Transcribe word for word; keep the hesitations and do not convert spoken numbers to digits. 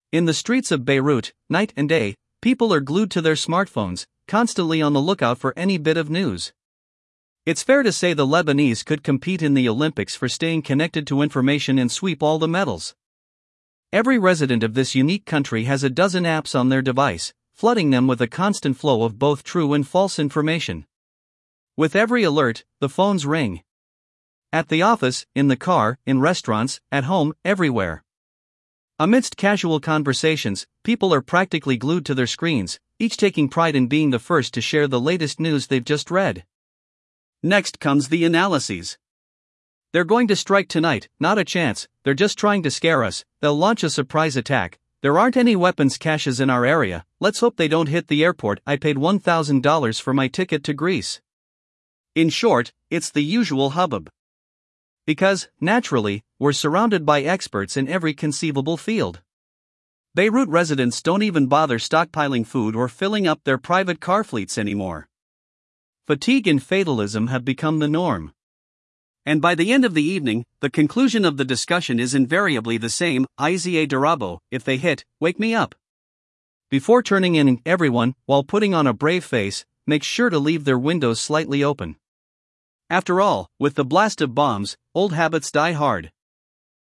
In the streets of Beirut, night and day, people are glued to their smartphones, constantly on the lookout for any bit of news. It's fair to say the Lebanese could compete in the Olympics for staying connected to information and sweep all the medals. Every resident of this unique country has a dozen apps on their device, flooding them with a constant flow of both true and false information. With every alert, the phones ring. At the office, in the car, in restaurants, at home, everywhere. Amidst casual conversations, people are practically glued to their screens, each taking pride in being the first to share the latest news they've just read. Next comes the analyses. They're going to strike tonight, not a chance, they're just trying to scare us, they'll launch a surprise attack, there aren't any weapons caches in our area, let's hope they don't hit the airport, I paid one thousand dollars for my ticket to Greece. In short, it's the usual hubbub. Because, naturally, we're surrounded by experts in every conceivable field. Beirut residents don't even bother stockpiling food or filling up their private car fleets anymore. Fatigue and fatalism have become the norm. And by the end of the evening, the conclusion of the discussion is invariably the same: Iza Darabo, if they hit, wake me up. Before turning in, everyone, while putting on a brave face, makes sure to leave their windows slightly open. After all, with the blast of bombs, old habits die hard.